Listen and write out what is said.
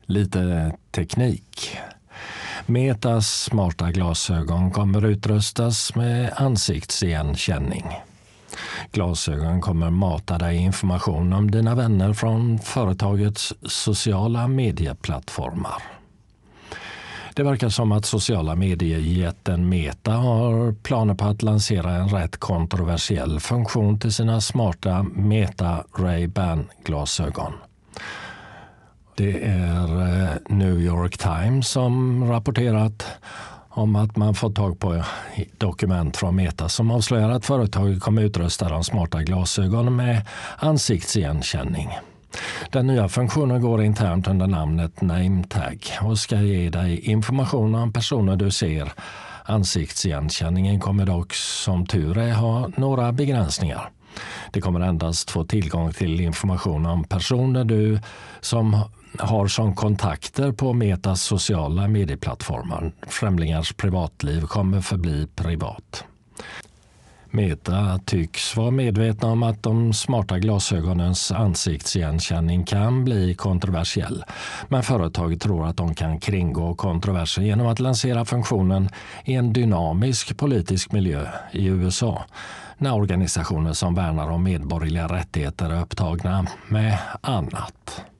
Lite teknik. Metas smarta glasögon kommer utrustas med ansiktsigenkänning. Glasögon kommer mata dig information om dina vänner från företagets sociala medieplattformar. Det verkar som att sociala mediejätten Meta har planer på att lansera en rätt kontroversiell funktion till sina smarta Meta Ray-Ban-glasögon. Det är New York Times som rapporterat om att man fått tag på dokument från Meta som avslöjar att företaget kommer utrusta de smarta glasögonen med ansiktsigenkänning. Den nya funktionen går internt under namnet NameTag och ska ge dig information om personer du ser. Ansiktsigenkänningen kommer dock som tur är ha några begränsningar. Det kommer endast få tillgång till information om personer du som har som kontakter på Metas sociala medieplattformar. Främlingars privatliv kommer förbli privat. Meta tycks vara medvetna om att de smarta glasögonens ansiktsigenkänning kan bli kontroversiell. Men företaget tror att de kan kringgå kontroversen genom att lansera funktionen i en dynamisk politisk miljö i USA, när organisationer som värnar om medborgerliga rättigheter är upptagna med annat.